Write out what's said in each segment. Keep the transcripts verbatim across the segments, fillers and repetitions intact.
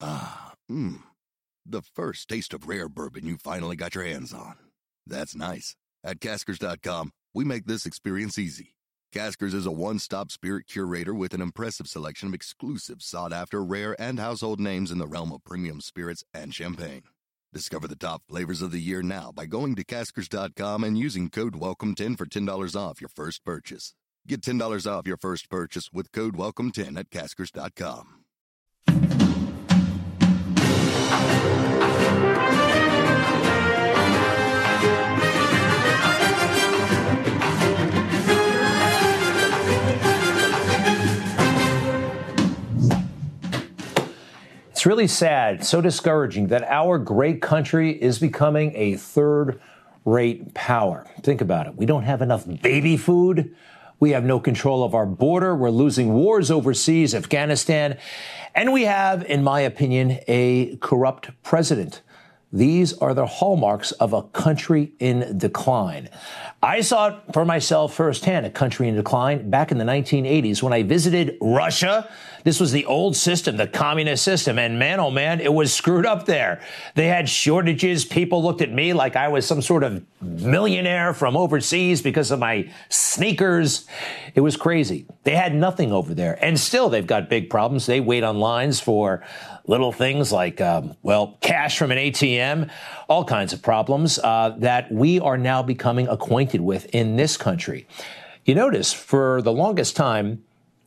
Ah, mmm. The first taste of rare bourbon you finally got your hands on. That's nice. At Caskers dot com, we make this experience easy. Caskers is a one-stop spirit curator with an impressive selection of exclusive, sought-after, rare, and household names in the realm of premium spirits and champagne. Discover the top flavors of the year now by going to Caskers dot com and using code welcome ten for ten dollars off your first purchase. Get ten dollars off your first purchase with code welcome ten at Caskers dot com. It's really sad, so discouraging that our great country is becoming a third-rate power. Think about it. We don't have enough baby food. We have no control of our border. We're losing wars overseas, Afghanistan. And we have, in my opinion, a corrupt president. These are the hallmarks of a country in decline. I saw it for myself firsthand, a country in decline, back in the nineteen eighties when I visited Russia. This was the old system, the communist system, and man, oh man, it was screwed up there. They had shortages. People looked at me like I was some sort of millionaire from overseas because of my sneakers. It was crazy. They had nothing over there, and still they've got big problems. They wait on lines for little things like, um, well, cash from an A T M, all kinds of problems uh, that we are now becoming acquainted with in this country. You notice, for the longest time,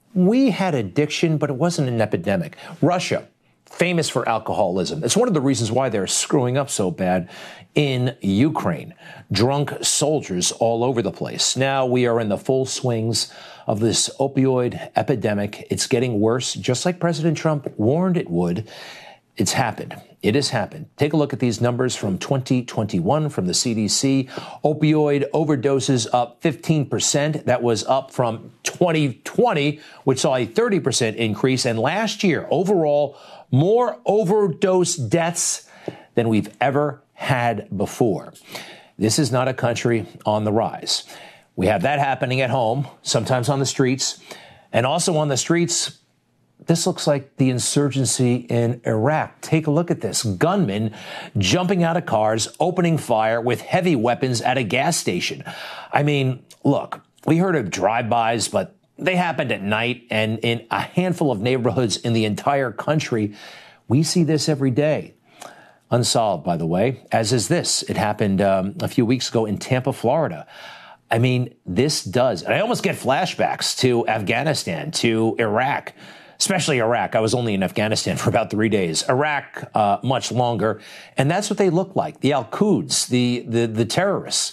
we had addiction, but it wasn't an epidemic. Russia, famous for alcoholism. It's one of the reasons why they're screwing up so bad in Ukraine. Drunk soldiers all over the place. Now we are in the full swings of this opioid epidemic. It's getting worse, just like President Trump warned it would. It's happened. It has happened. Take a look at these numbers from twenty twenty-one from the C D C. Opioid overdoses up fifteen percent. That was up from twenty twenty, which saw a thirty percent increase. And last year, overall, more overdose deaths than we've ever had before. This is not a country on the rise. We have that happening at home, sometimes on the streets, and also on the streets. This looks like the insurgency in Iraq. Take a look at this. Gunmen jumping out of cars, opening fire with heavy weapons at a gas station. I mean, look, we heard of drive-bys, but they happened at night and in a handful of neighborhoods in the entire country. We see this every day. Unsolved, by the way, as is this. It happened um, a few weeks ago in Tampa, Florida. I mean, this does. And I almost get flashbacks to Afghanistan, to Iraq. Especially Iraq. I was only in Afghanistan for about three days. Iraq, uh, much longer. And that's what they look like. The Al-Quds, the, the, the terrorists.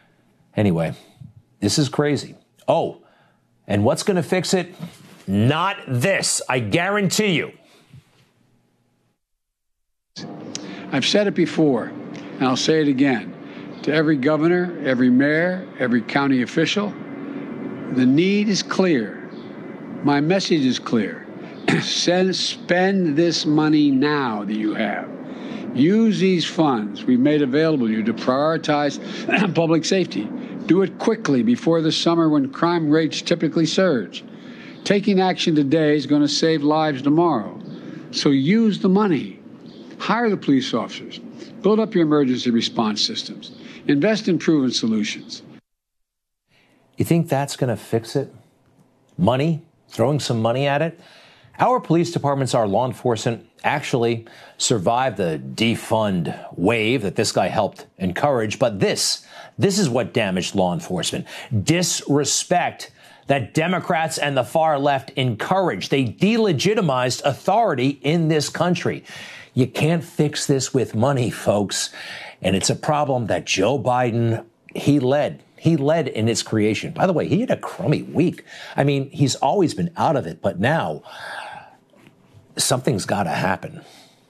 Anyway, this is crazy. Oh, and what's going to fix it? Not this. I guarantee you. I've said it before, and I'll say it again. To every governor, every mayor, every county official, the need is clear. My message is clear. Send, spend this money now that you have. Use these funds we've made available to you to prioritize public safety. Do it quickly before the summer when crime rates typically surge. Taking action today is going to save lives tomorrow. So use the money. Hire the police officers. Build up your emergency response systems. Invest in proven solutions. You think that's going to fix it? Money? Throwing some money at it? Our police departments, our law enforcement, actually survived the defund wave that this guy helped encourage. But this, this is what damaged law enforcement. Disrespect that Democrats and the far left encourage. They delegitimized authority in this country. You can't fix this with money, folks. And it's a problem that Joe Biden, he led. He led in its creation. By the way, he had a crummy week. I mean, he's always been out of it, but now something's got to happen.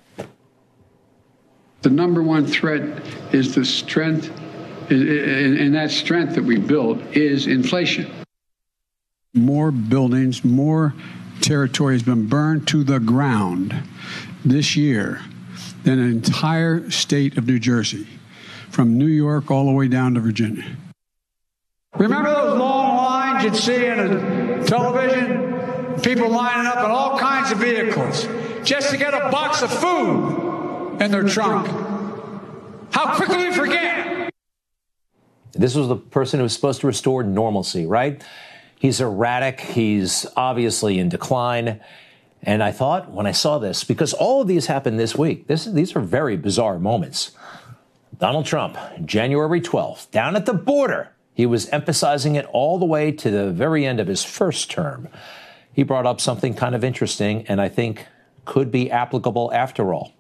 The number one threat is the strength, and that strength that we built is inflation. More buildings, more territory has been burned to the ground this year than an entire state of New Jersey, from New York all the way down to Virginia. Remember those long lines you'd see on television? People lining up in all kinds of vehicles. just to get a box of food in their trunk. How quickly we forget. This was the person who was supposed to restore normalcy, right? He's erratic. He's obviously in decline. And I thought when I saw this, because all of these happened this week, this, these are very bizarre moments. Donald Trump, January twelfth, down at the border. He was emphasizing it all the way to the very end of his first term. He brought up something kind of interesting and I think could be applicable after all.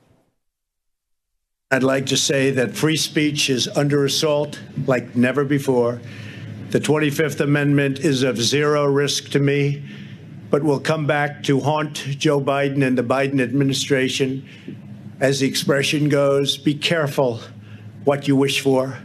I'd like to say that free speech is under assault like never before. The twenty-fifth Amendment is of zero risk to me, but will come back to haunt Joe Biden and the Biden administration. As the expression goes, be careful what you wish for.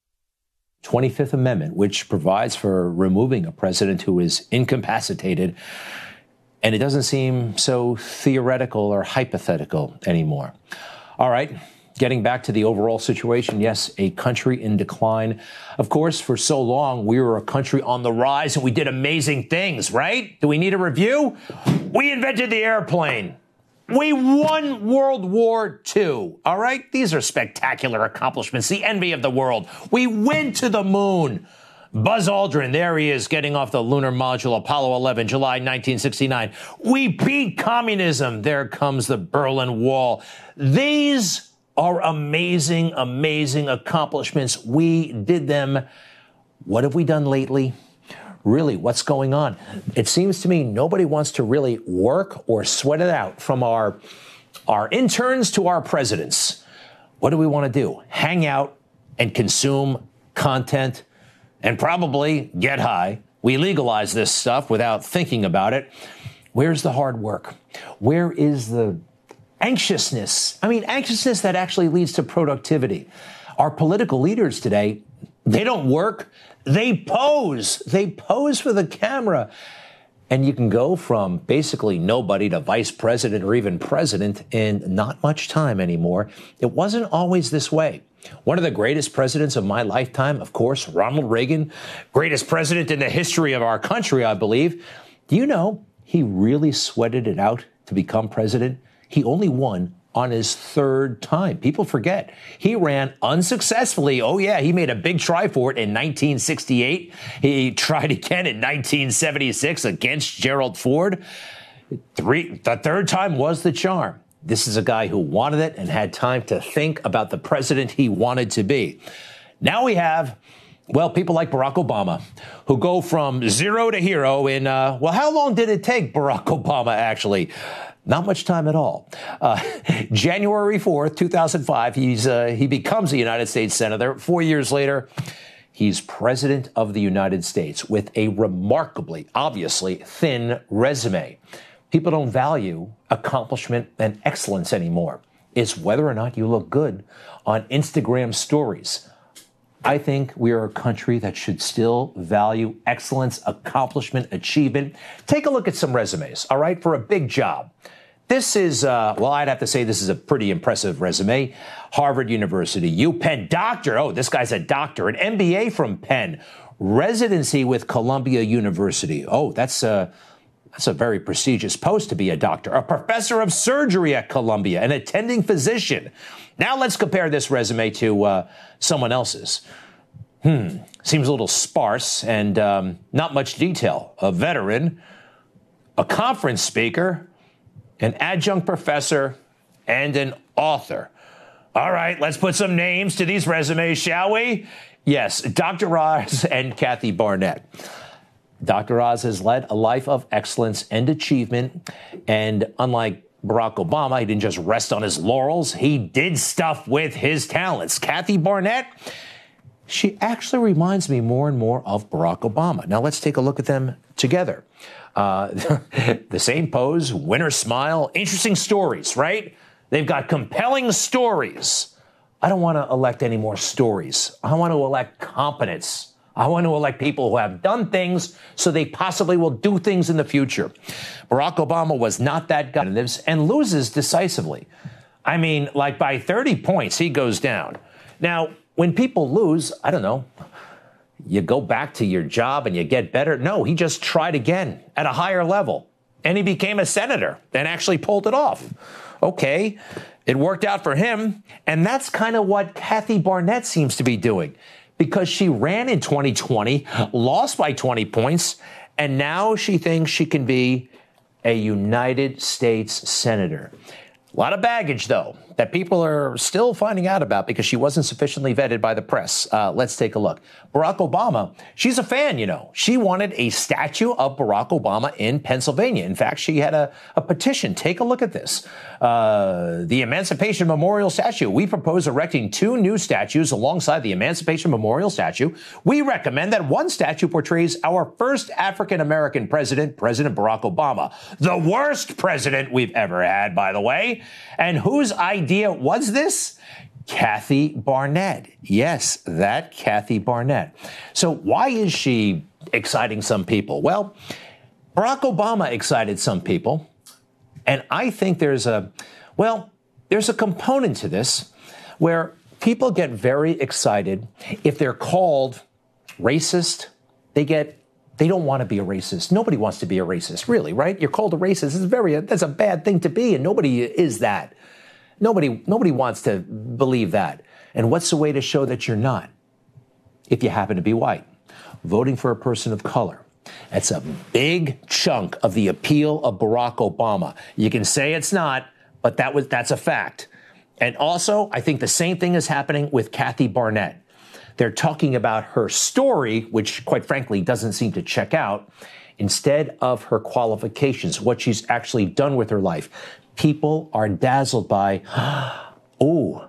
twenty-fifth Amendment, which provides for removing a president who is incapacitated, and it doesn't seem so theoretical or hypothetical anymore. All right. Getting back to the overall situation, yes, a country in decline. Of course, for so long, we were a country on the rise and we did amazing things, right? Do we need a review? We invented the airplane. We won World War Two. All right? These are spectacular accomplishments, the envy of the world. We went to the moon. Buzz Aldrin, there he is, getting off the lunar module, Apollo eleven, July nineteen sixty-nine. We beat communism. There comes the Berlin Wall. These are amazing, amazing accomplishments. We did them. What have we done lately? Really, what's going on? It seems to me nobody wants to really work or sweat it out, from our, our interns to our presidents. What do we want to do? Hang out and consume content and probably get high. We legalize this stuff without thinking about it. Where's the hard work? Where is the anxiousness? I mean, anxiousness that actually leads to productivity. Our political leaders today, they don't work. They pose. They pose for the camera. And you can go from basically nobody to vice president or even president in not much time anymore. It wasn't always this way. One of the greatest presidents of my lifetime, of course, Ronald Reagan, greatest president in the history of our country, I believe. Do you know he really sweated it out to become president? He only won on his third time. People forget. He ran unsuccessfully. Oh, yeah, he made a big try for it in nineteen sixty-eight. He tried again in nineteen seventy-six against Gerald Ford. Three, the third time was the charm. This is a guy who wanted it and had time to think about the president he wanted to be. Now we have, well, people like Barack Obama, who go from zero to hero in, uh, well, how long did it take Barack Obama, actually? Not much time at all. Uh, January fourth, two thousand five, he's, uh, he becomes a United States Senator. Four years later, he's President of the United States with a remarkably, obviously, thin resume. People don't value accomplishment and excellence anymore. It's whether or not you look good on Instagram stories. I think we are a country that should still value excellence, accomplishment, achievement. Take a look at some resumes, all right, for a big job. This is, uh, well, I'd have to say this is a pretty impressive resume. Harvard University, UPenn, doctor. Oh, this guy's a doctor. An M B A from Penn. Residency with Columbia University. Oh, that's a, that's a very prestigious post to be a doctor. A professor of surgery at Columbia, an attending physician. Now let's compare this resume to uh, someone else's. Hmm, seems a little sparse and um, not much detail. A veteran, a conference speaker, an adjunct professor, and an author. All right, let's put some names to these resumes, shall we? Yes, Doctor Oz and Kathy Barnett. Doctor Oz has led a life of excellence and achievement, and unlike Barack Obama, he didn't just rest on his laurels. He did stuff with his talents. Kathy Barnett, she actually reminds me more and more of Barack Obama. Now, let's take a look at them together. Uh, the same pose, winner smile, interesting stories, right? They've got compelling stories. I don't want to elect any more stories. I want to elect competence. I want to elect people who have done things so they possibly will do things in the future. Barack Obama was not that guy and loses decisively. I mean, like by thirty points, he goes down. Now, when people lose, I don't know, you go back to your job and you get better. No, he just tried again at a higher level. and he became a senator and actually pulled it off. Okay, it worked out for him. And that's kind of what Kathy Barnett seems to be doing, because she ran in twenty twenty, lost by twenty points, and now she thinks she can be a United States senator. A lot of baggage, though, that people are still finding out about because she wasn't sufficiently vetted by the press. Uh, let's take a look. Barack Obama, she's a fan, you know. She wanted a statue of Barack Obama in Pennsylvania. In fact, she had a, a petition. Take a look at this. Uh, the Emancipation Memorial statue. We propose erecting two new statues alongside the Emancipation Memorial statue. We recommend that one statue portrays our first African-American president, President Barack Obama. The worst president we've ever had, by the way. And whose idea was this? Kathy Barnett. Yes, that Kathy Barnett. So why is she exciting some people? Well, Barack Obama excited some people. And I think there's a, well, there's a component to this where people get very excited if they're called racist. They get, they don't want to be a racist. Nobody wants to be a racist, really, right? You're called a racist. It's very, that's a bad thing to be, and nobody is that. Nobody, nobody wants to believe that. And what's the way to show that you're not? If you happen to be white, voting for a person of color. That's a big chunk of the appeal of Barack Obama. You can say it's not, but that was, that's a fact. And also, I think the same thing is happening with Kathy Barnett. They're talking about her story, which, quite frankly, doesn't seem to check out, instead of her qualifications, what she's actually done with her life. People are dazzled by, oh,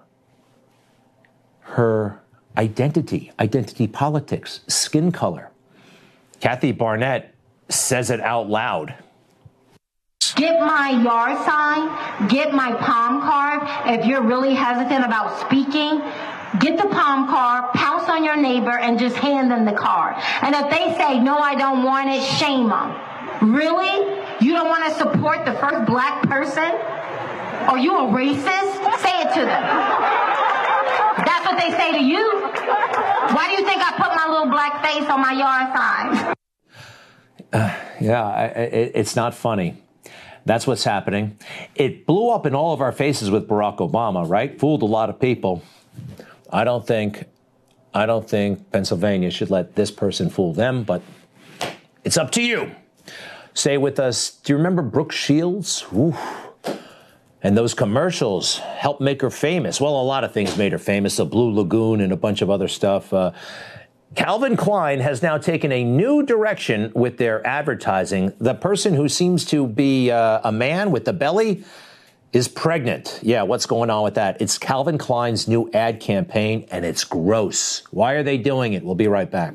her identity, identity politics, skin color. Kathy Barnett says it out loud. Get my yard sign, get my palm card. If you're really hesitant about speaking, get the palm card, pounce on your neighbor, and just hand them the card. And if they say, no, I don't want it, shame them. Really? You don't want to support the first black person? Are you a racist? Say it to them. That's what they say to you. Why do you think I put my little black face on my yard sign? Uh, yeah, I, it, it's not funny. That's what's happening. It blew up in all of our faces with Barack Obama, right? Fooled a lot of people. I don't think, I don't think Pennsylvania should let this person fool them, but it's up to you. Stay with us. Do you remember Brooke Shields? Ooh. And those commercials helped make her famous. Well, a lot of things made her famous, the Blue Lagoon and a bunch of other stuff. Uh, Calvin Klein has now taken a new direction with their advertising. The person who seems to be uh, a man with the belly is pregnant. Yeah, what's going on with that? It's Calvin Klein's new ad campaign, and it's gross. Why are they doing it? We'll be right back.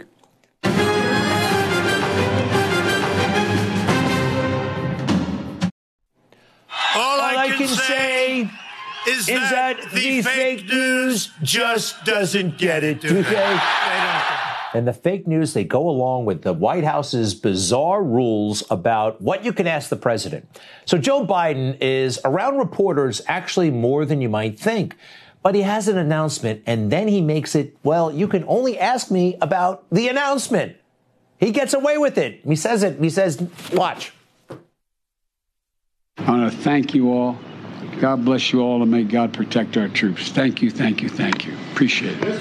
All I, I can, can say is, is that, that the fake news just doesn't get it, do they? they And the fake news, they go along with the White House's bizarre rules about what you can ask the president. So Joe Biden is around reporters actually more than you might think. But he has an announcement, and then he makes it, well, you can only ask me about the announcement. He gets away with it. He says it. He says, watch. I want to thank you all. God bless you all, and may God protect our troops. Thank you, thank you, thank you. Appreciate it.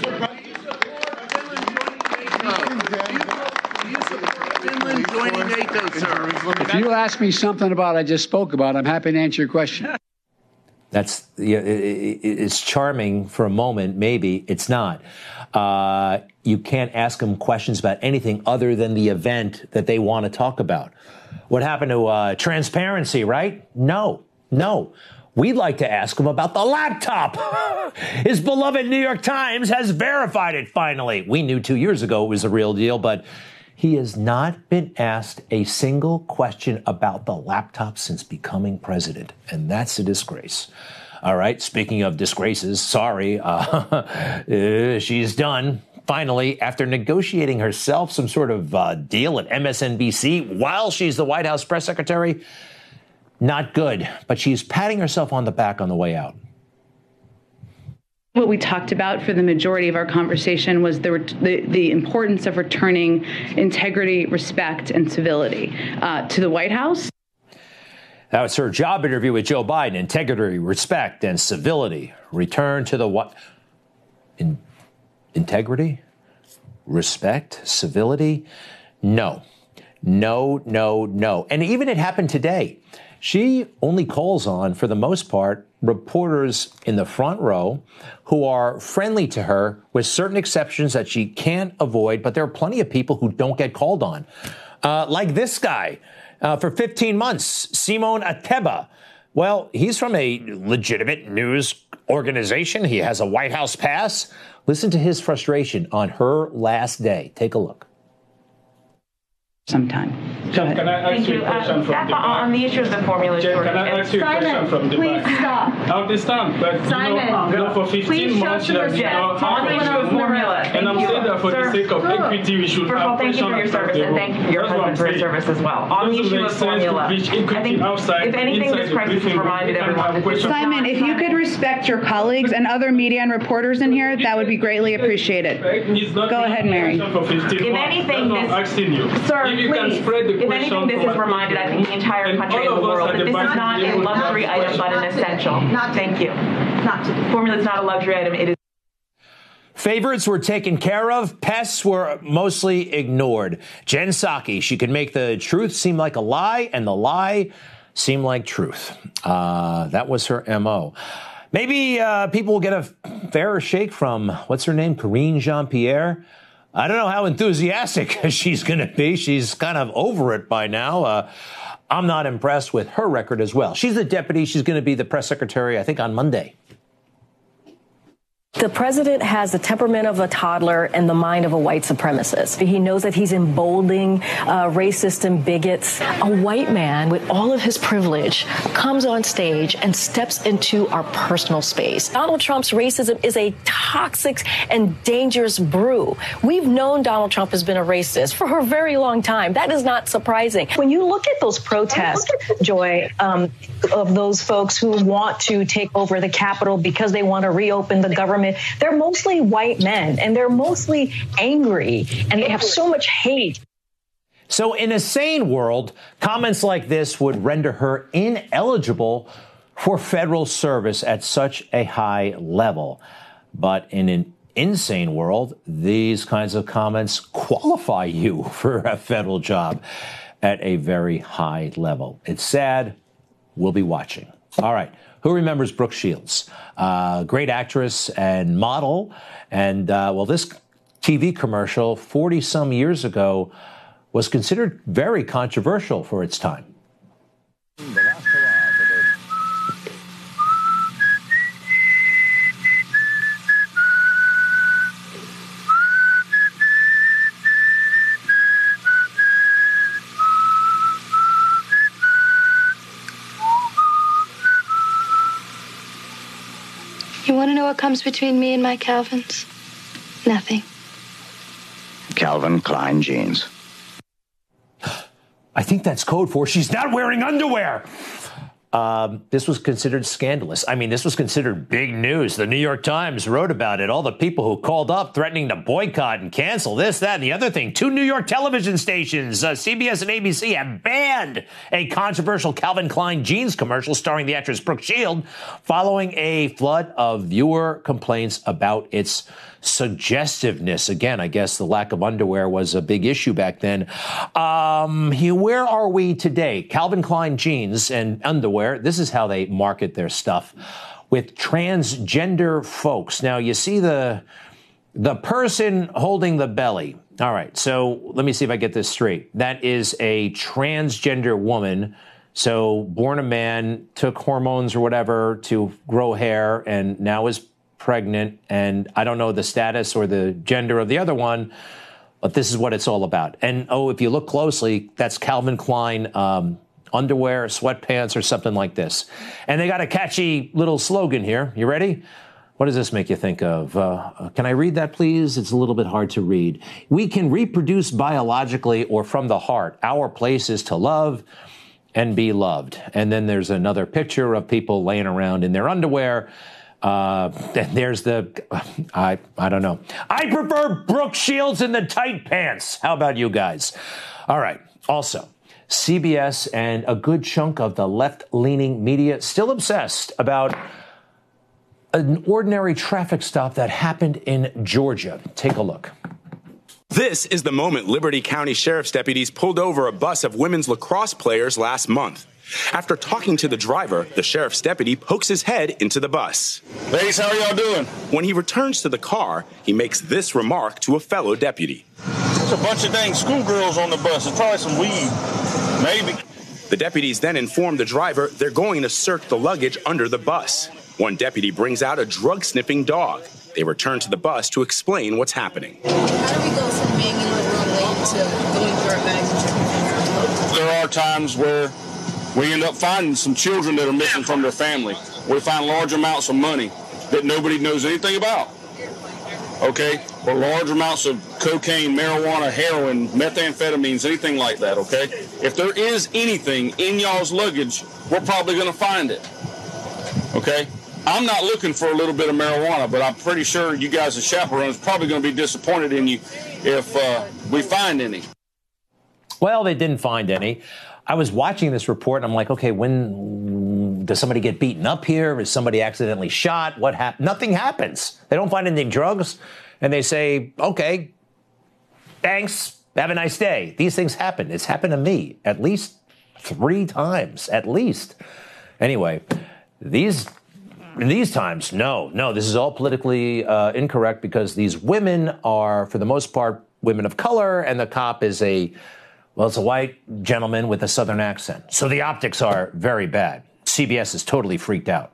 Joining NATO, sir. If you ask me something about what I just spoke about, I'm happy to answer your question. That's yeah, it, it, it's charming for a moment. Maybe it's not. Uh, you can't ask them questions about anything other than the event that they want to talk about. What happened to uh, transparency, right? No, no. We'd like to ask him about the laptop. His beloved New York Times has verified it finally. We knew two years ago it was a real deal, but he has not been asked a single question about the laptop since becoming president, and that's a disgrace. All right, speaking of disgraces, sorry, uh, uh, she's done. Finally, after negotiating herself some sort of uh, deal at M S N B C while she's the White House press secretary, not good, but she's patting herself on the back on the way out. What we talked about for the majority of our conversation was the the, the importance of returning integrity, respect, and civility uh, to the White House. That was her job interview with Joe Biden. Integrity, respect, and civility. Return to the what? In, integrity? Respect? Civility? No. No, no, no. And even it happened today. She only calls on, for the most part, reporters in the front row who are friendly to her, with certain exceptions that she can't avoid. But there are plenty of people who don't get called on. Uh, like this guy. Uh, for fifteen months, Simon Ateba. Well, he's from a legitimate news organization. He has a White House pass. Listen to his frustration on her last day. Take a look. Sometime. Go ahead. Can I ask Thank you you. a question Uh, from the Steph, on the issue of the formula Jen, shortage. can I ask you a question Simon, from the please back? stop. I understand, but Simon, you know, you know, for fifteen please show months, some there's respect. no On the issue of formula. And I'm Thank saying you. that for Sir, the sake of equity, we should First of all, have thank you for your service, and thank you for your husband for his service as well. On the issue of formula, I think, if anything, this crisis has reminded everyone that this is Simon, not if you could respect your colleagues and other media and reporters in here, that would be greatly appreciated. Go ahead, Mary. If anything, this, sir, please, if anything, this has reminded, I think, the entire country and the world that this is not a luxury item, but an essential. Thank you. Formula is not a luxury item. It is. Favorites were taken care of. Pests were mostly ignored. Jen Psaki, she could make the truth seem like a lie and the lie seem like truth. Uh, that was her M O. Maybe uh, people will get a fairer shake from, what's her name, Karine Jean-Pierre. I don't know how enthusiastic she's going to be. She's kind of over it by now. Uh, I'm not impressed with her record as well. She's the deputy. She's going to be the press secretary, I think, on Monday. The president has the temperament of a toddler and the mind of a white supremacist. He knows that he's emboldening uh, racist and bigots. A white man with all of his privilege comes on stage and steps into our personal space. Donald Trump's racism is a toxic and dangerous brew. We've known Donald Trump has been a racist for a very long time. That is not surprising. When you look at those protests, Joy, um, of those folks who want to take over the Capitol because they want to reopen the government, they're mostly white men, and they're mostly angry, and they have so much hate. So in a sane world, comments like this would render her ineligible for federal service at such a high level. But in an insane world, these kinds of comments qualify you for a federal job at a very high level. It's sad. We'll be watching. All right. Who remembers Brooke Shields? Uh, great actress and model. And, uh, well, this T V commercial forty some years ago was considered very controversial for its time. You want to know what comes between me and my Calvins? Nothing. Calvin Klein jeans. I think that's code for she's not wearing underwear. Um, this was considered scandalous. I mean, this was considered big news. The New York Times wrote about it. All the people who called up threatening to boycott and cancel this, that, and the other thing. Two New York television stations, uh, C B S and A B C, have banned a controversial Calvin Klein jeans commercial starring the actress Brooke Shields following a flood of viewer complaints about its suggestiveness. Again, I guess the lack of underwear was a big issue back then. Um, here, where are we today? Calvin Klein jeans and underwear. This is how they market their stuff with transgender folks. Now, you see the the person holding the belly. All right. So let me see if I get this straight. That is a transgender woman. So born a man, took hormones or whatever to grow hair, and now is pregnant, and I don't know the status or the gender of the other one, but this is what it's all about. And, oh, if you look closely, that's Calvin Klein um, underwear, sweatpants, or something like this. And they got a catchy little slogan here. You ready? What does this make you think of? Uh, can I read that, please? It's a little bit hard to read. We can reproduce biologically or from the heart. Our place is to love and be loved. And then there's another picture of people laying around in their underwear. Uh, and there's the, I, I don't know. I prefer Brooke Shields in the tight pants. How about you guys? All right. Also, C B S and a good chunk of the left-leaning media still obsessed about an ordinary traffic stop that happened in Georgia. Take a look. This is the moment Liberty County Sheriff's deputies pulled over a bus of women's lacrosse players last month. After talking to the driver, the sheriff's deputy pokes his head into the bus. Ladies, how are y'all doing? When he returns to the car, he makes this remark to a fellow deputy. There's a bunch of dang schoolgirls on the bus. There's probably some weed. Maybe. The deputies then inform the driver they're going to search the luggage under the bus. One deputy brings out a drug-sniffing dog. They return to the bus to explain what's happening. How do we go from being in the wrong lane to going through our bags and checking things? There are times where we end up finding some children that are missing from their family. We find large amounts of money that nobody knows anything about. Okay? Or large amounts of cocaine, marijuana, heroin, methamphetamines, anything like that, okay? If there is anything in y'all's luggage, we're probably going to find it. Okay? I'm not looking for a little bit of marijuana, but I'm pretty sure you guys as chaperones are probably going to be disappointed in you if uh, we find any. Well, they didn't find any. I was watching this report, and I'm like, okay, when does somebody get beaten up here? Is somebody accidentally shot? What happened? Nothing happens. They don't find any drugs, and they say, okay, thanks, have a nice day. These things happen. It's happened to me at least three times, at least. Anyway, these... In these times, no, no, this is all politically uh, incorrect because these women are, for the most part, women of color, and the cop is a, well, it's a white gentleman with a Southern accent. So the optics are very bad. C B S is totally freaked out.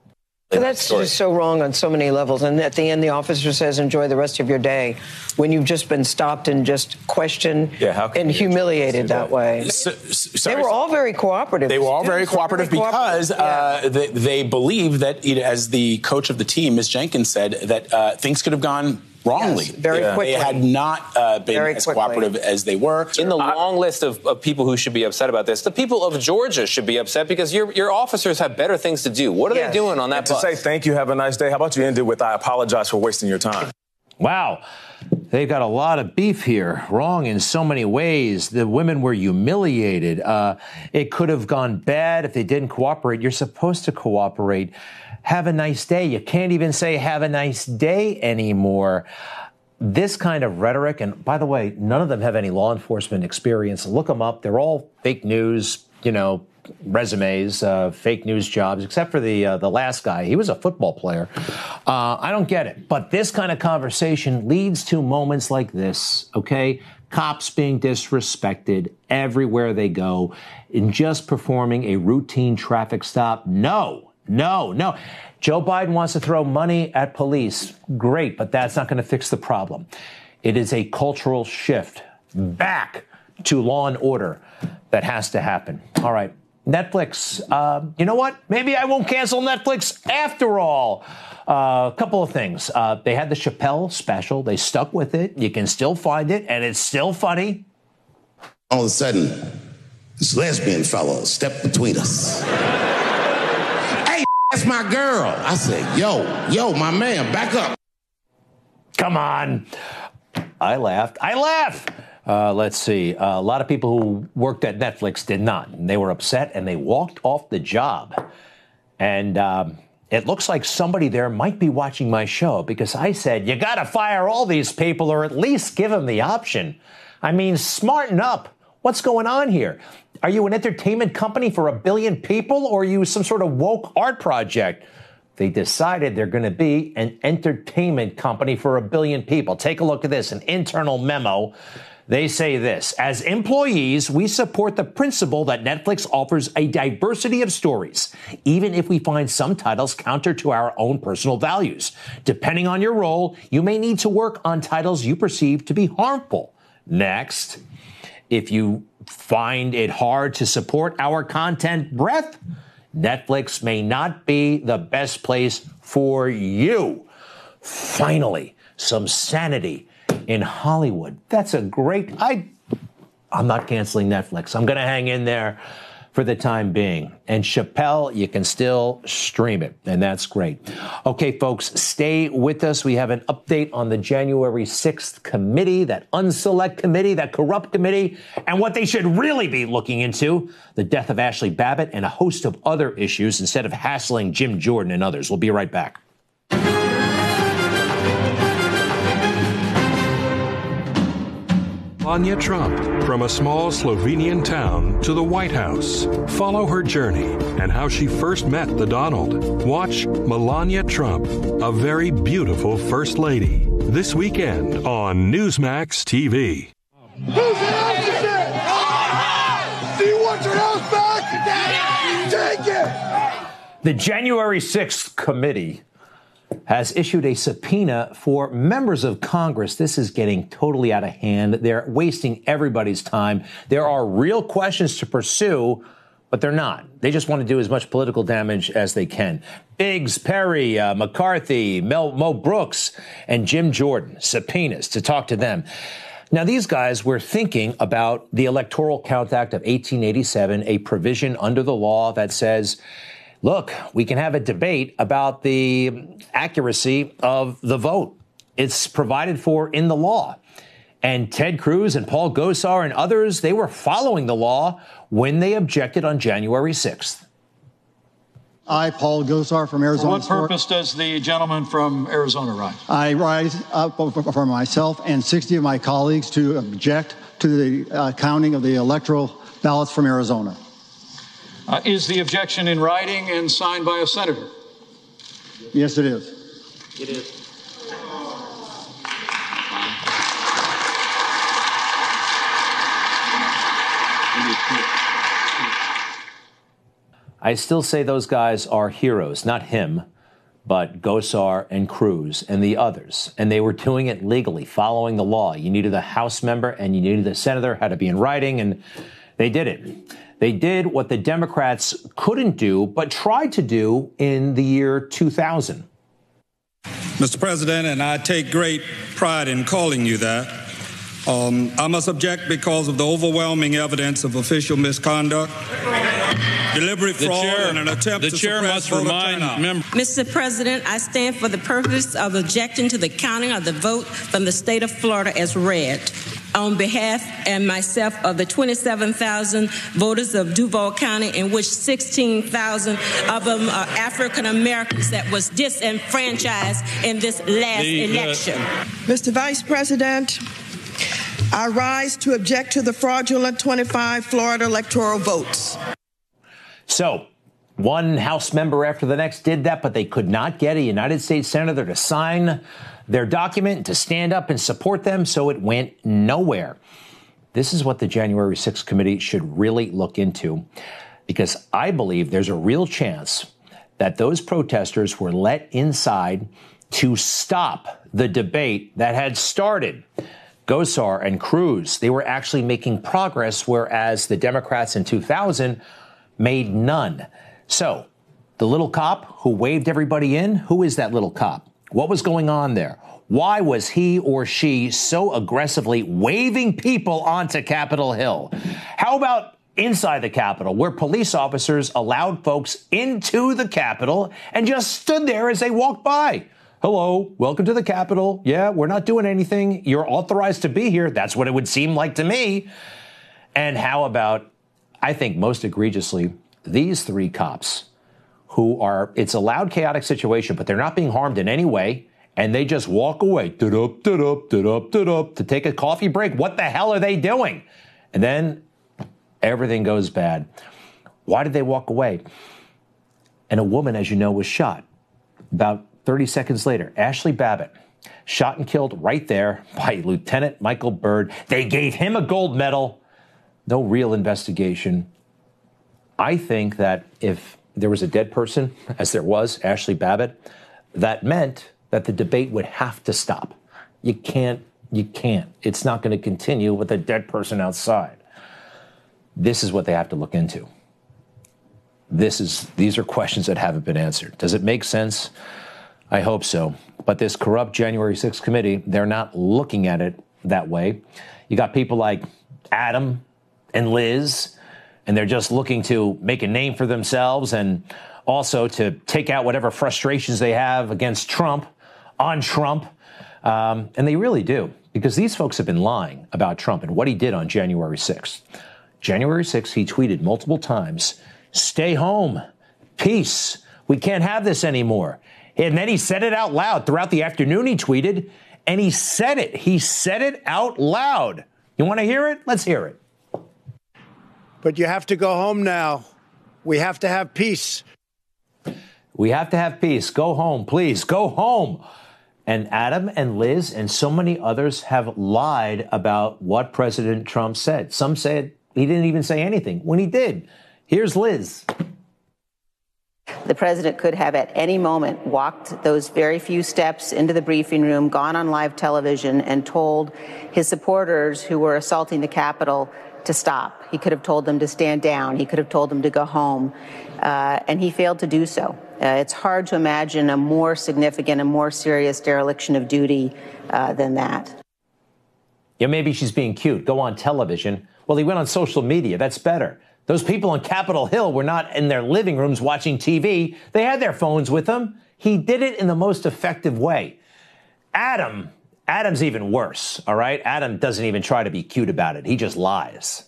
So that's just so wrong on so many levels. And at the end, the officer says, enjoy the rest of your day, when you've just been stopped and just questioned yeah, and humiliated that way. So, sorry, they were all very cooperative. They were all very cooperative very because cooperative. Uh, they, they believe that, you know, as the coach of the team, Miz Jenkins, said, that uh, things could have gone wrongly. Yes, very yeah. quickly. They had not uh, been very as quickly. cooperative as they were. In the long list of, of people who should be upset about this, the people of Georgia should be upset because your your officers have better things to do. What are yes. they doing on that and bus? To say thank you, have a nice day. How about you end it with I apologize for wasting your time? Wow. They've got a lot of beef here. Wrong in so many ways. The women were humiliated. Uh, it could have gone bad if they didn't cooperate. You're supposed to cooperate. Have a nice day. You can't even say have a nice day anymore. This kind of rhetoric, and by the way, none of them have any law enforcement experience. Look them up. They're all fake news, you know, resumes, uh, fake news jobs, except for the uh, the last guy. He was a football player. Uh, I don't get it. But this kind of conversation leads to moments like this, okay? Cops being disrespected everywhere they go in just performing a routine traffic stop. No, no, no. Joe Biden wants to throw money at police. Great, but that's not going to fix the problem. It is a cultural shift back to law and order that has to happen. All right. Netflix, uh, you know what? Maybe I won't cancel Netflix after all. A uh, couple of things. Uh, they had the Chappelle special. They stuck with it. You can still find it, and it's still funny. All of a sudden, this lesbian fellow stepped between us. Hey, that's my girl. I said, yo, yo, my man, back up. Come on. I laughed. I laughed. Uh, let's see. Uh, a lot of people who worked at Netflix did not. And they were upset, and they walked off the job. And um, it looks like somebody there might be watching my show because I said, you got to fire all these people or at least give them the option. I mean, smarten up. What's going on here? Are you an entertainment company for a billion people, or are you some sort of woke art project? They decided they're going to be an entertainment company for a billion people. Take a look at this, an internal memo. They say this: as employees, we support the principle that Netflix offers a diversity of stories, even if we find some titles counter to our own personal values. Depending on your role, you may need to work on titles you perceive to be harmful. Next, if you find it hard to support our content breadth, Netflix may not be the best place for you. Finally, some sanity in Hollywood. That's a great... I, I'm not canceling Netflix. I'm going to hang in there for the time being. And Chappelle, you can still stream it, and that's great. Okay, folks, stay with us. We have an update on the January sixth committee, that unselect committee, that corrupt committee, and what they should really be looking into, the death of Ashley Babbitt and a host of other issues instead of hassling Jim Jordan and others. We'll be right back. Melania Trump, from a small Slovenian town to the White House. Follow her journey and how she first met the Donald. Watch Melania Trump, a very beautiful First Lady, this weekend on Newsmax T V. Whose house is it? Ah! Do you want your house back? Take it! The January sixth committee has issued a subpoena for members of Congress. This is getting totally out of hand. They're wasting everybody's time. There are real questions to pursue, but they're not. They just want to do as much political damage as they can. Biggs, Perry, uh, McCarthy, Mel, Mo Brooks, and Jim Jordan, subpoenas to talk to them. Now, these guys were thinking about the Electoral Count Act of eighteen eighty-seven, a provision under the law that says, look, we can have a debate about the accuracy of the vote. It's provided for in the law. And Ted Cruz and Paul Gosar and others, they were following the law when they objected on January sixth. I, Paul Gosar from Arizona. For what purpose does the gentleman from Arizona rise? I rise up for myself and sixty of my colleagues to object to the uh, counting of the electoral ballots from Arizona. Uh, is the objection in writing and signed by a senator? Yes, it is. It is. I still say those guys are heroes, not him, but Gosar and Cruz and the others. And they were doing it legally, following the law. You needed a House member and you needed a senator, had to be in writing, and they did it. They did what the Democrats couldn't do, but tried to do in the year two thousand. Mister President, and I take great pride in calling you that. Um, I must object because of the overwhelming evidence of official misconduct, deliberate fraud, chair, and an attempt the to chair suppress must voter remind turnout. members. Mister President, I stand for the purpose of objecting to the counting of the vote from the state of Florida as read. On behalf and myself of the twenty-seven thousand voters of Duval County, in which sixteen thousand of them are African Americans that was disenfranchised in this last the, election. Uh, Mister Vice President, I rise to object to the fraudulent twenty-five Florida electoral votes. So, one House member after the next did that, but they could not get a United States senator to sign their document, to stand up and support them, so it went nowhere. This is what the January sixth committee should really look into, because I believe there's a real chance that those protesters were let inside to stop the debate that had started. Gosar and Cruz, they were actually making progress, whereas the Democrats in two thousand made none. So, the little cop who waved everybody in, who is that little cop? What was going on there? Why was he or she so aggressively waving people onto Capitol Hill? How about inside the Capitol, where police officers allowed folks into the Capitol and just stood there as they walked by? Hello, welcome to the Capitol. Yeah, we're not doing anything. You're authorized to be here. That's what it would seem like to me. And how about, I think most egregiously, these three cops who are, it's a loud, chaotic situation, but they're not being harmed in any way, and they just walk away, da-dup, da-dup, da-dup, da-dup, to take a coffee break. What the hell are they doing? And then everything goes bad. Why did they walk away? And a woman, as you know, was shot. About thirty seconds later, Ashley Babbitt, shot and killed right there by Lieutenant Michael Byrd. They gave him a gold medal. No real investigation. I think that if there was a dead person, as there was, Ashley Babbitt, that meant that the debate would have to stop. You can't, you can't. It's not going to continue with a dead person outside. This is what they have to look into. This is, these are questions that haven't been answered. Does it make sense? I hope so. But this corrupt January sixth committee, they're not looking at it that way. You got people like Adam and Liz and they're just looking to make a name for themselves and also to take out whatever frustrations they have against Trump, on Trump. Um, and they really do, because these folks have been lying about Trump and what he did on January sixth. January sixth, he tweeted multiple times, "Stay home, peace, we can't have this anymore." And then he said it out loud throughout the afternoon. He tweeted, and he said it. He said it out loud. You want to hear it? Let's hear it. But you have to go home now. We have to have peace. We have to have peace. Go home, please. Go home. And Adam and Liz and so many others have lied about what President Trump said. Some said he didn't even say anything when he did. Here's Liz. The president could have at any moment walked those very few steps into the briefing room, gone on live television, and told his supporters who were assaulting the Capitol to stop. He could have told them to stand down. He could have told them to go home. Uh, and he failed to do so. Uh, it's hard to imagine a more significant and more serious dereliction of duty uh, than that. Yeah, maybe she's being cute. Go on television. Well, he went on social media. That's better. Those people on Capitol Hill were not in their living rooms watching T V. They had their phones with them. He did it in the most effective way. Adam, Adam's even worse, all right? Adam doesn't even try to be cute about it. He just lies.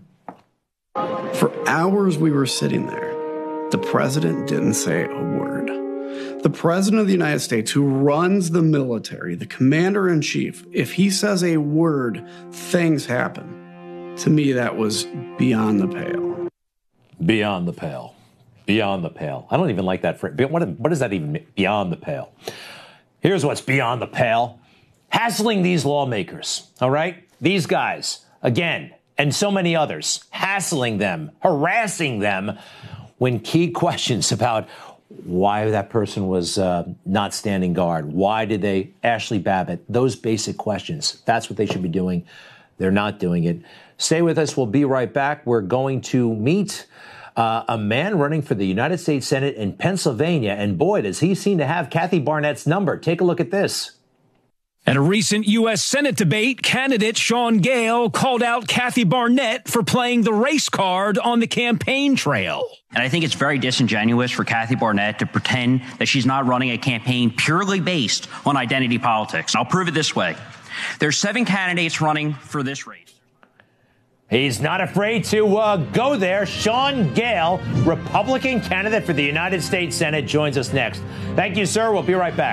For hours we were sitting there. The president didn't say a word. The president of the United States, who runs the military, the commander-in-chief, if he says a word, things happen. To me, that was beyond the pale. Beyond the pale. Beyond the pale. I don't even like that phrase. What, what does that even mean? Beyond the pale. Here's what's beyond the pale. Hassling these lawmakers, all right? These guys, again, and so many others, hassling them, harassing them when key questions about why that person was uh, not standing guard, why did they, Ashley Babbitt, those basic questions, that's what they should be doing. They're not doing it. Stay with us. We'll be right back. We're going to meet uh, a man running for the United States Senate in Pennsylvania. And boy, does he seem to have Kathy Barnett's number. Take a look at this. At a recent U S Senate debate, candidate Sean Gale called out Kathy Barnett for playing the race card on the campaign trail. And I think it's very disingenuous for Kathy Barnett to pretend that she's not running a campaign purely based on identity politics. I'll prove it this way. There's seven candidates running for this race. He's not afraid to uh, go there. Sean Gale, Republican candidate for the United States Senate, joins us next. Thank you, sir. We'll be right back.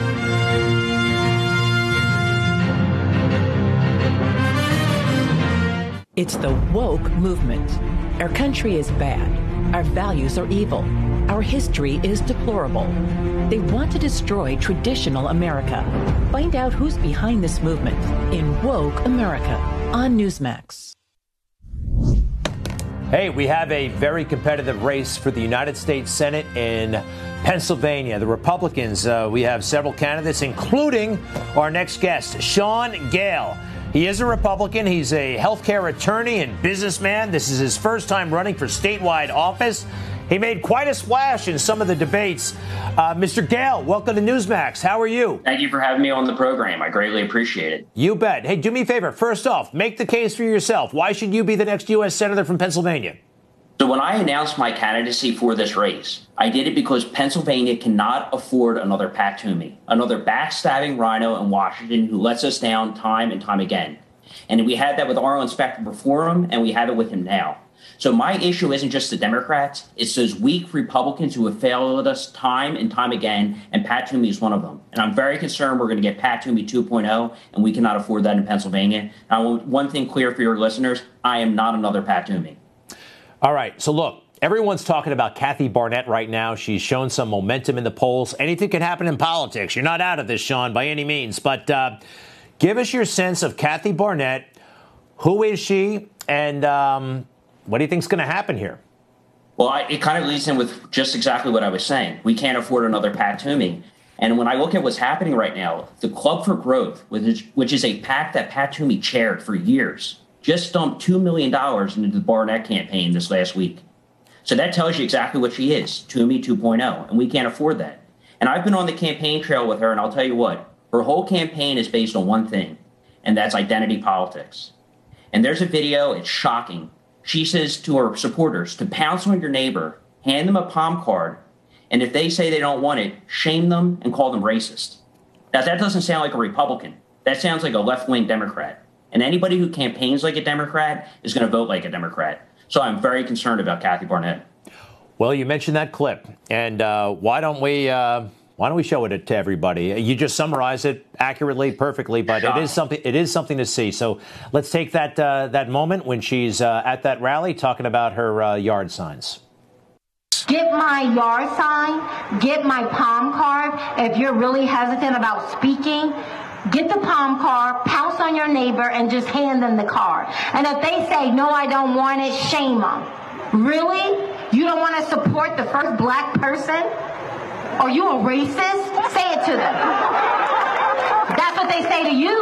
It's the woke movement. Our country is bad. Our values are evil. Our history is deplorable. They want to destroy traditional America. Find out who's behind this movement in Woke America on Newsmax. Hey, we have a very competitive race for the United States Senate in Pennsylvania. The Republicans, uh, we have several candidates, including our next guest, Sean Gale. He is a Republican. He's a healthcare attorney and businessman. This is his first time running for statewide office. He made quite a splash in some of the debates. Uh, Mister Gale, welcome to Newsmax. How are you? Thank you for having me on the program. I greatly appreciate it. You bet. Hey, do me a favor. First off, make the case for yourself. Why should you be the next U S Senator from Pennsylvania? So when I announced my candidacy for this race, I did it because Pennsylvania cannot afford another Pat Toomey, another backstabbing rhino in Washington who lets us down time and time again. And we had that with Arlen Specter before him, and we have it with him now. So my issue isn't just the Democrats. It's those weak Republicans who have failed us time and time again, and Pat Toomey is one of them. And I'm very concerned we're going to get Pat Toomey two point oh, and we cannot afford that in Pennsylvania. And I want one thing clear for your listeners. I am not another Pat Toomey. All right. So, look, everyone's talking about Kathy Barnett right now. She's shown some momentum in the polls. Anything can happen in politics. You're not out of this, Sean, by any means. But uh, give us your sense of Kathy Barnett. Who is she? And um, what do you think is going to happen here? Well, I, it kind of leads in with just exactly what I was saying. We can't afford another Pat Toomey. And when I look at what's happening right now, the Club for Growth, which, which is a PAC that Pat Toomey chaired for years, just dumped two million dollars into the Barnett campaign this last week. So that tells you exactly what she is, Toomey two point oh, and we can't afford that. And I've been on the campaign trail with her, and I'll tell you what, her whole campaign is based on one thing, and that's identity politics. And there's a video, it's shocking, She says to her supporters to pounce on your neighbor, hand them a palm card, and if they say they don't want it, shame them and call them racist. Now, that doesn't sound like a Republican. That sounds like a left-wing Democrat. And anybody who campaigns like a Democrat is going to vote like a Democrat. So I'm very concerned about Kathy Barnett. Well, you mentioned that clip, and uh, why don't we uh, why don't we show it to everybody? You just summarized it accurately, perfectly, but it is something it is something to see. So let's take that uh, that moment when she's uh, at that rally talking about her uh, yard signs. Get my yard sign, get my palm card. If you're really hesitant about speaking, get the palm card, pounce on your neighbor, and just hand them the card. And if they say, no, I don't want it, shame them. Really? You don't want to support the first black person? Are you a racist? Say it to them. That's what they say to you.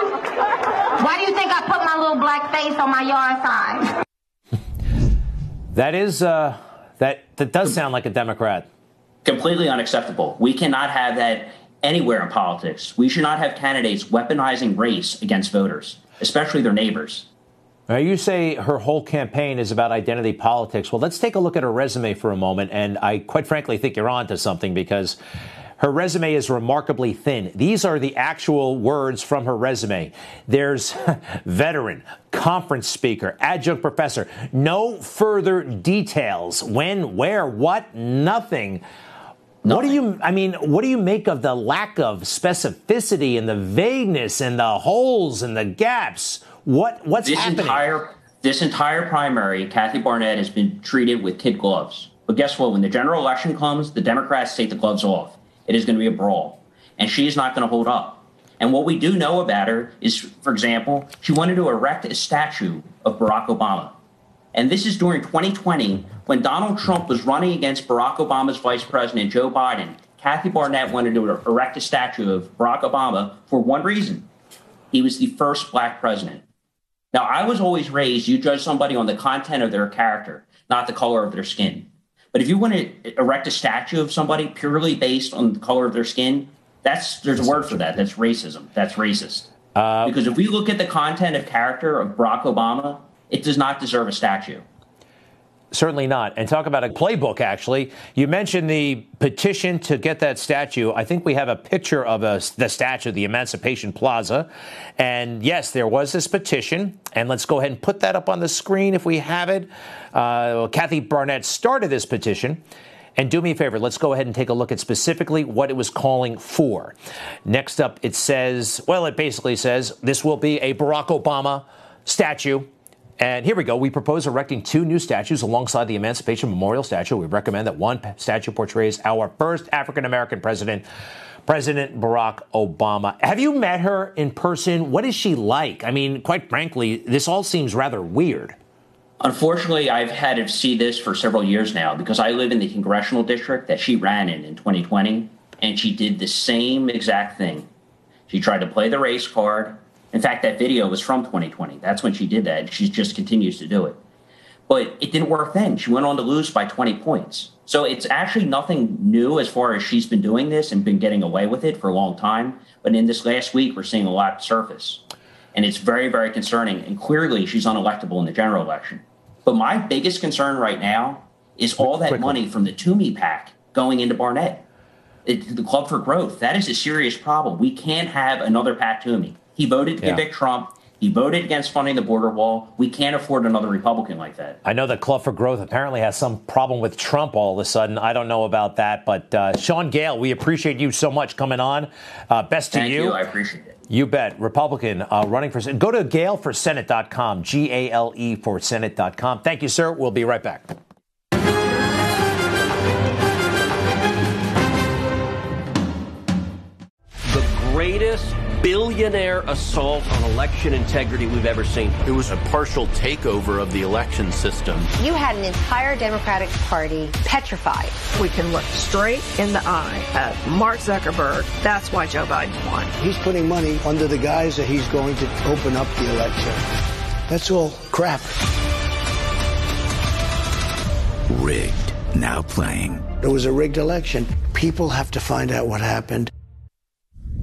Why do you think I put my little black face on my yard sign? That is, uh, that, that does sound like a Democrat. Completely unacceptable. We cannot have that anywhere in politics. We should not have candidates weaponizing race against voters, especially their neighbors. Now, you say her whole campaign is about identity politics. Well, let's take a look at her resume for a moment. And I quite frankly think you're on to something, because her resume is remarkably thin. These are the actual words from her resume. There's veteran, conference speaker, adjunct professor. No further details. When, where, what, nothing. Nothing. What do you, I mean, what do you make of the lack of specificity and the vagueness and the holes and the gaps? What what's this happening? Entire, this entire primary, Kathy Barnett has been treated with kid gloves. But guess what? When the general election comes, the Democrats take the gloves off. It is going to be a brawl. And she is not going to hold up. And what we do know about her is, for example, she wanted to erect a statue of Barack Obama. And this is during twenty twenty, when Donald Trump was running against Barack Obama's vice president, Joe Biden. Kathy Barnett wanted to erect a statue of Barack Obama for one reason. He was the first black president. Now, I was always raised, you judge somebody on the content of their character, not the color of their skin. But if you want to erect a statue of somebody purely based on the color of their skin, that's there's a word for that. That's racism. That's racist. Uh, because if we look at the content of character of Barack Obama, it does not deserve a statue. Certainly not. And talk about a playbook, actually. You mentioned the petition to get that statue. I think we have a picture of a, the statue, the Emancipation Plaza. And yes, there was this petition. And let's go ahead and put that up on the screen if we have it. Uh, Kathy Barnett started this petition. And do me a favor, let's go ahead and take a look at specifically what it was calling for. Next up, it says, well, it basically says this will be a Barack Obama statue. And here we go. We propose erecting two new statues alongside the Emancipation Memorial statue. We recommend that one statue portrays our first African-American president, President Barack Obama. Have you met her in person? What is she like? I mean, quite frankly, this all seems rather weird. Unfortunately, I've had to see this for several years now because I live in the congressional district that she ran in in twenty twenty, and she did the same exact thing. She tried to play the race card. In fact, that video was from twenty twenty. That's when she did that. She just continues to do it. But it didn't work then. She went on to lose by twenty points. So it's actually nothing new as far as she's been doing this and been getting away with it for a long time. But in this last week, we're seeing a lot surface. And it's very, very concerning. And clearly, she's unelectable in the general election. But my biggest concern right now is all that Quickly. money from the Toomey PAC going into Barnett. It, the Club for Growth. That is a serious problem. We can't have another Pat Toomey. He voted to yeah. convict Trump. He voted against funding the border wall. We can't afford another Republican like that. I know the Club for Growth apparently has some problem with Trump all of a sudden. I don't know about that. But uh, Sean Gale, we appreciate you so much coming on. Uh, best to Thank you. you. I appreciate it. You bet. Republican uh, running for Senate. Go to Gale for Senate dot com, G A L E for Senate dot com. Thank you, sir. We'll be right back. The greatest billionaire assault on election integrity we've ever seen. It was a partial takeover of the election system. You had an entire Democratic Party petrified. We can look straight in the eye at Mark Zuckerberg. That's why Joe Biden won. He's putting money under the guise that he's going to open up the election. That's all crap. Rigged. Now playing. It was a rigged election. People have to find out what happened.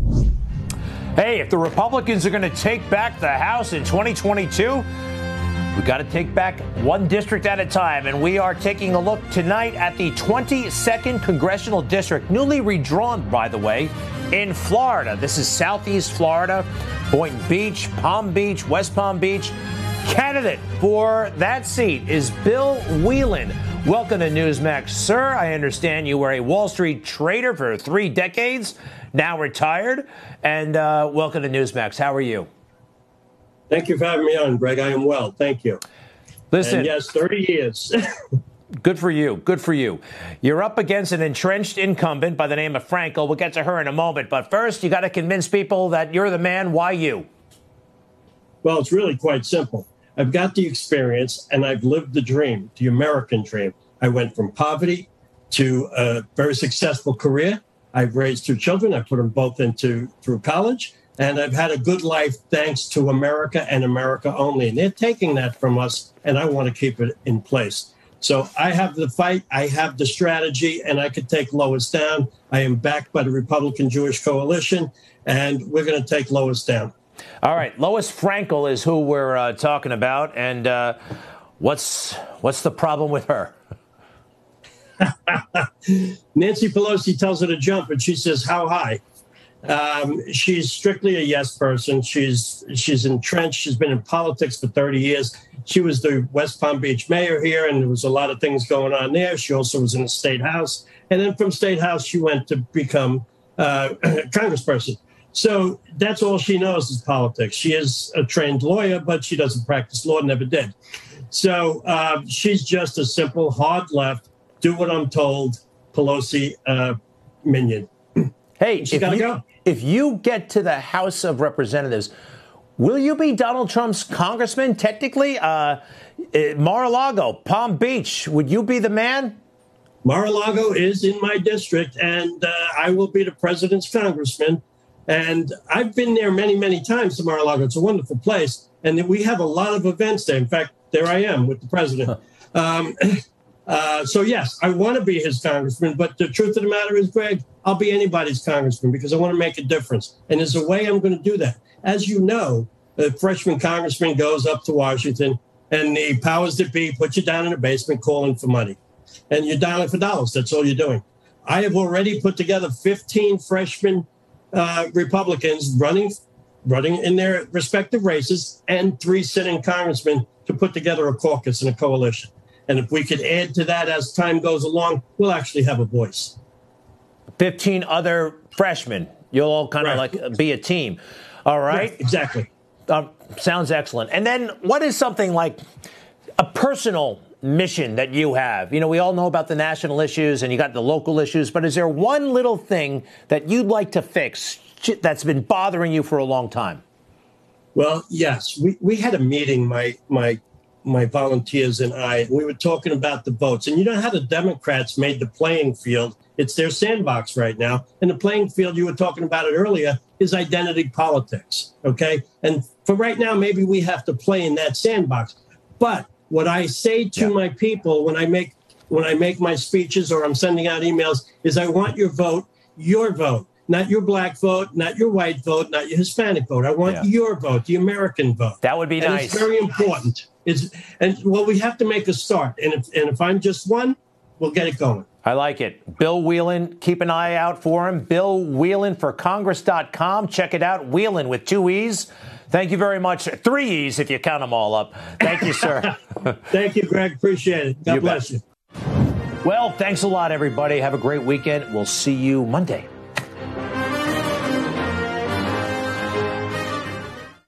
Hey, if the Republicans are going to take back the House in twenty twenty-two, We got to take back one district at a time, and we are taking a look tonight at the twenty-second Congressional District, newly redrawn, by the way, in Florida. This is Southeast Florida, Boynton Beach, Palm Beach, West Palm Beach. Candidate for that seat is Bill Whelan. Welcome to Newsmax. Sir, I understand you were a Wall Street trader for three decades, now retired, and uh, welcome to Newsmax. How are you? Thank you for having me on, Greg. I am well. Thank you. Listen. And yes, thirty years. Good for you. Good for you. You're up against an entrenched incumbent by the name of Frankel. We'll get to her in a moment. But first, you got to convince people that you're the man. Why you? Well, it's really quite simple. I've got the experience and I've lived the dream, the American dream. I went from poverty to a very successful career. I've raised two children. I put them both into through college. And I've had a good life thanks to America and America only. And they're taking that from us, and I want to keep it in place. So I have the fight, I have the strategy, and I could take Lois down. I am backed by the Republican Jewish Coalition, and we're going to take Lois down. All right. Lois Frankel is who we're uh, talking about. And uh, what's what's the problem with her? Nancy Pelosi tells her to jump, and she says, how high? Um, she's strictly a yes person. She's she's entrenched. She's been in politics for thirty years. She was the West Palm Beach mayor here, and there was a lot of things going on there. She also was in the state house. And then from state house, she went to become uh, congressperson. So that's all she knows is politics. She is a trained lawyer, but she doesn't practice law, never did. So uh, she's just a simple, hard left, do what I'm told, Pelosi uh, minion. Hey, if you, go. if you get to the House of Representatives, will you be Donald Trump's congressman, technically? Uh, Mar-a-Lago, Palm Beach, would you be the man? Mar-a-Lago is in my district, and uh, I will be the president's congressman. And I've been there many, many times to Mar-a-Lago. It's a wonderful place. And we have a lot of events there. In fact, there I am with the president. Um, uh, so, yes, I want to be his congressman. But the truth of the matter is, Greg, I'll be anybody's congressman because I want to make a difference. And there's a way I'm going to do that. As you know, a freshman congressman goes up to Washington and the powers that be put you down in a basement calling for money. And you're dialing for dollars. That's all you're doing. I have already put together fifteen freshman uh, Republicans running, running in their respective races and three sitting congressmen to put together a caucus and a coalition. And if we could add to that as time goes along, we'll actually have a voice. fifteen other freshmen. You'll all kind of right. like be a team. All right. right exactly. Um, sounds excellent. And then what is something like a personal mission that you have? You know, we all know about the national issues and you got the local issues, but is there one little thing that you'd like to fix that's been bothering you for a long time? Well, yes, we, we had a meeting, my my my volunteers and I, and we were talking about the votes. And you know how the Democrats made the playing field? It's their sandbox right now. And the playing field, you were talking about it earlier, is identity politics. OK, and for right now, maybe we have to play in that sandbox. But what I say to yeah. my people when I make when I make my speeches or I'm sending out emails is I want your vote, your vote, not your black vote, not your white vote, not your Hispanic vote. I want yeah. your vote, the American vote. That would be and nice. It's very important. It's and well, we have to make a start. And if and if I'm just one, we'll get it going. I like it. Bill Whelan, keep an eye out for him. Bill Whelan for Congress dot com. Check it out. Whelan with two E's. Thank you very much. Three E's if you count them all up. Thank you, sir. Thank you, Greg. Appreciate it. God you bless bet. you. Well, thanks a lot, everybody. Have a great weekend. We'll see you Monday.